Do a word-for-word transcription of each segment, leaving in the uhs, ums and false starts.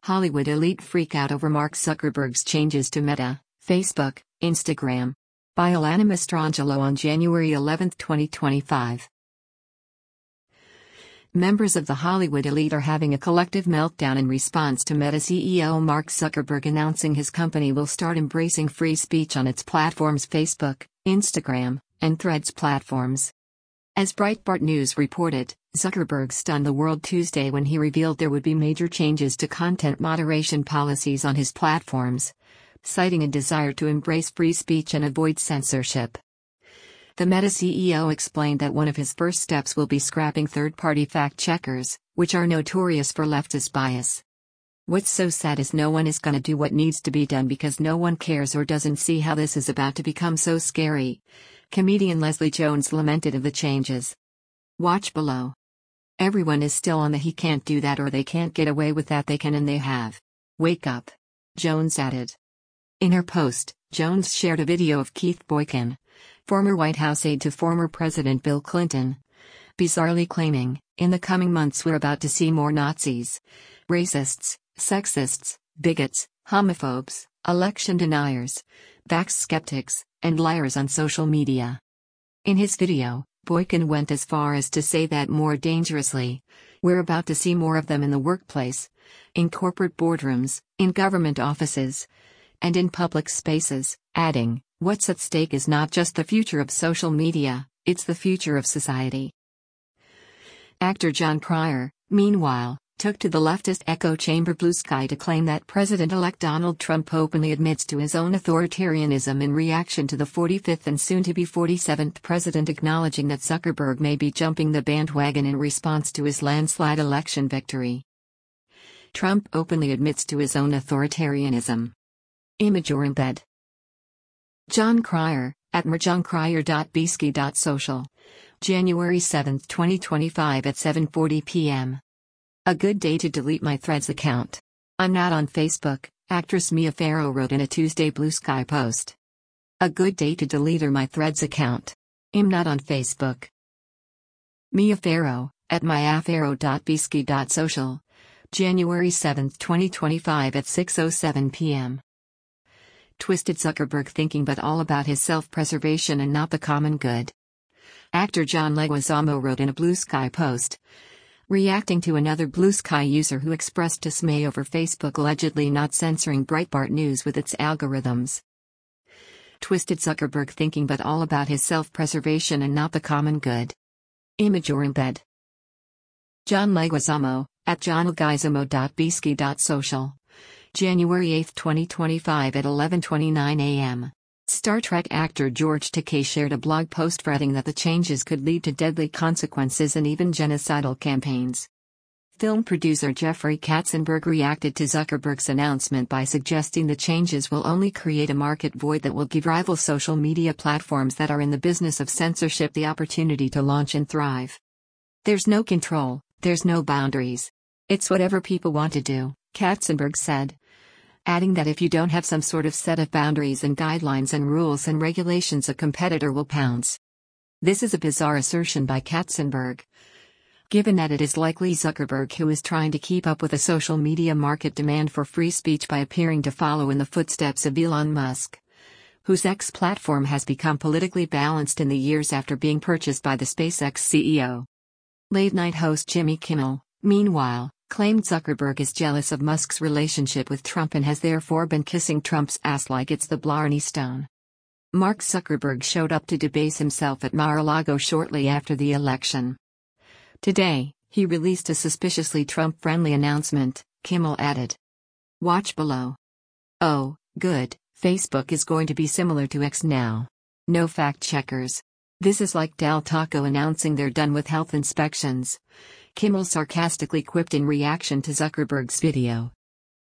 Hollywood elite freak out over Mark Zuckerberg's changes to Meta, Facebook, Instagram. By Alana Mastrangelo on January eleventh, twenty twenty-five. Members of the Hollywood elite are having a collective meltdown in response to Meta C E O Mark Zuckerberg announcing his company will start embracing free speech on its platforms Facebook, Instagram, and Threads platforms. As Breitbart News reported, Zuckerberg stunned the world Tuesday when he revealed there would be major changes to content moderation policies on his platforms, citing a desire to embrace free speech and avoid censorship. The Meta C E O explained that one of his first steps will be scrapping third-party fact-checkers, which are notorious for leftist bias. What's so sad is no one is gonna do what needs to be done because no one cares or doesn't see how this is about to become so scary, comedian Leslie Jones lamented of the changes. Watch below. Everyone is still on the he can't do that or they can't get away with that they can and they have. Wake up. Jones added. In her post, Jones shared a video of Keith Boykin, former White House aide to former President Bill Clinton, bizarrely claiming, in the coming months we're about to see more Nazis, racists, sexists, bigots, homophobes, election deniers, vax skeptics, and liars on social media. In his video, Boykin went as far as to say that more dangerously, we're about to see more of them in the workplace, in corporate boardrooms, in government offices, and in public spaces, adding, what's at stake is not just the future of social media, it's the future of society. Actor Jon Cryer, meanwhile, took to the leftist echo chamber Blue Sky to claim that President-elect Donald Trump openly admits to his own authoritarianism in reaction to the forty-fifth and soon-to-be forty-seventh president acknowledging that Zuckerberg may be jumping the bandwagon in response to his landslide election victory. Trump openly admits to his own authoritarianism. Image or embed. Jon Cryer, at mer jon cryer dot bisky dot social. January seventh, twenty twenty-five at seven forty p m A good day to delete my Threads account. I'm not on Facebook, actress Mia Farrow wrote in a Tuesday Blue Sky post. A good day to delete my Threads account. I'm not on Facebook. Mia Farrow, at my affarrow dot bisky dot social. January seventh, twenty twenty-five at six oh seven p m Twisted Zuckerberg thinking but all about his self-preservation and not the common good. Actor John Leguizamo wrote in a Blue Sky post, reacting to another Blue Sky user who expressed dismay over Facebook allegedly not censoring Breitbart News with its algorithms. Twisted Zuckerberg thinking but all about his self-preservation and not the common good. Image or embed. John Leguizamo, at jon leguizamo dot bisky dot social. January eighth, twenty twenty-five at eleven twenty-nine a m Star Trek actor George Takei shared a blog post fretting that the changes could lead to deadly consequences and even genocidal campaigns. Film producer Jeffrey Katzenberg reacted to Zuckerberg's announcement by suggesting the changes will only create a market void that will give rival social media platforms that are in the business of censorship the opportunity to launch and thrive. There's no control, there's no boundaries. It's whatever people want to do, Katzenberg said, adding that if you don't have some sort of set of boundaries and guidelines and rules and regulations, a competitor will pounce. This is a bizarre assertion by Katzenberg, given that it is likely Zuckerberg who is trying to keep up with a social media market demand for free speech by appearing to follow in the footsteps of Elon Musk, whose X platform has become politically balanced in the years after being purchased by the SpaceX C E O. Late-night host Jimmy Kimmel, meanwhile, claimed Zuckerberg is jealous of Musk's relationship with Trump and has therefore been kissing Trump's ass like it's the Blarney Stone. Mark Zuckerberg showed up to debase himself at Mar-a-Lago shortly after the election. Today, he released a suspiciously Trump-friendly announcement, Kimmel added. Watch below. Oh, good, Facebook is going to be similar to X now. No fact-checkers. This is like Del Taco announcing they're done with health inspections, Kimmel sarcastically quipped in reaction to Zuckerberg's video.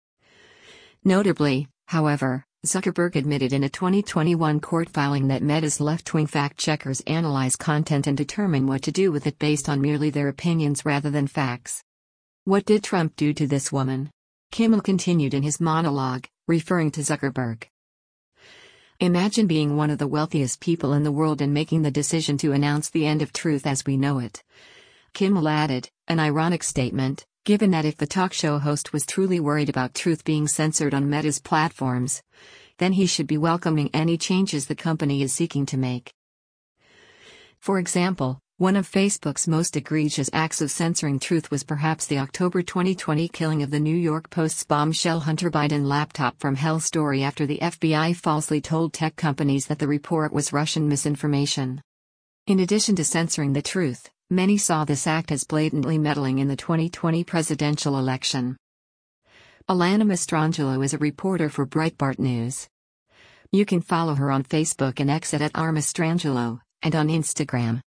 Notably, however, Zuckerberg admitted in a twenty twenty-one court filing that Meta's left-wing fact-checkers analyze content and determine what to do with it based on merely their opinions rather than facts. What did Trump do to this woman? Kimmel continued in his monologue, referring to Zuckerberg. Imagine being one of the wealthiest people in the world and making the decision to announce the end of truth as we know it. Kimmel added, an ironic statement, given that if the talk show host was truly worried about truth being censored on Meta's platforms, then he should be welcoming any changes the company is seeking to make. For example, one of Facebook's most egregious acts of censoring truth was perhaps the October twenty twenty killing of the New York Post's bombshell Hunter Biden laptop from hell story after the F B I falsely told tech companies that the report was Russian misinformation. In addition to censoring the truth, many saw this act as blatantly meddling in the twenty twenty presidential election. Alana Mastrangelo is a reporter for Breitbart News. You can follow her on Facebook and X at, at r mastrangelo, and on Instagram